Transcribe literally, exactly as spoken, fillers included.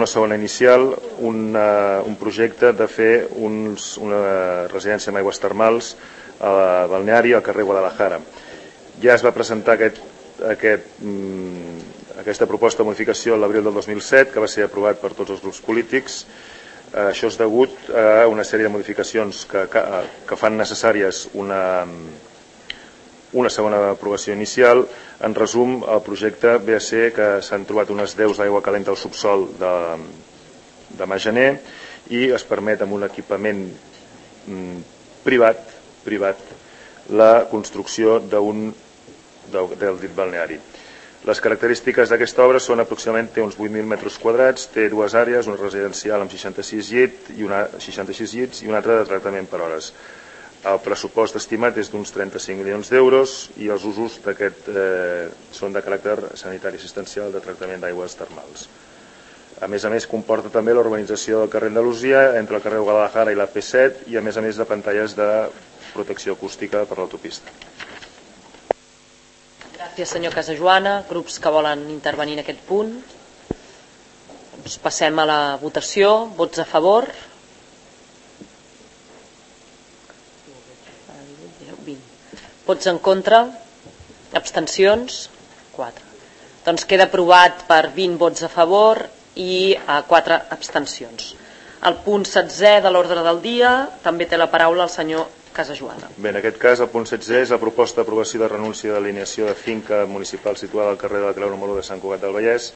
una segona inicial un, uh, un projecte de fer uns, una residència amb aigües termals a Balneari, al carrer Guadalajara. Ja es va presentar aquest, aquest, mm, aquesta proposta de modificació l'abril del dos mil set, que va ser aprovat per tots els grups polítics. Uh, això és degut a una sèrie de modificacions que, que, que fan necessàries una, una segona aprovació inicial. En resum, el projecte ve a ser que s'han trobat unes deus d'aigua calenta al subsol de, de Magener i es permet amb un equipament mm, privat, privat la construcció d'un del dit balneari. Les característiques d'aquesta obra són aproximadament té uns vuit mil metres quadrats, té dues àrees, una residencial amb seixanta-sis llits i una seixanta-sis llits i una altra de tractament per hores. El pressupost estimat és d'uns trenta-cinc milions d'euros i els usos d'aquest eh, són de caràcter sanitari assistencial de tractament d'aigües termals. A més a més, comporta també l'urbanització del carrer Andalusia entre el carrer Guadalajara i la P set i a més a més de pantalles de protecció acústica per l'autopista. Gràcies, senyor Casajoana. Grups que volen intervenir en aquest punt? Doncs passem a la votació. Vots a favor? Vots en contra? Abstencions? quatre. Doncs queda aprovat per vint vots a favor i quatre abstencions. El punt setzè de l'ordre del dia també té la paraula el senyor Casajoana. Bé, en aquest cas el punt setzè és la proposta d'aprovació de renúncia d'alineació de finca municipal situada al carrer de la Creu número de Sant Cugat del Vallès,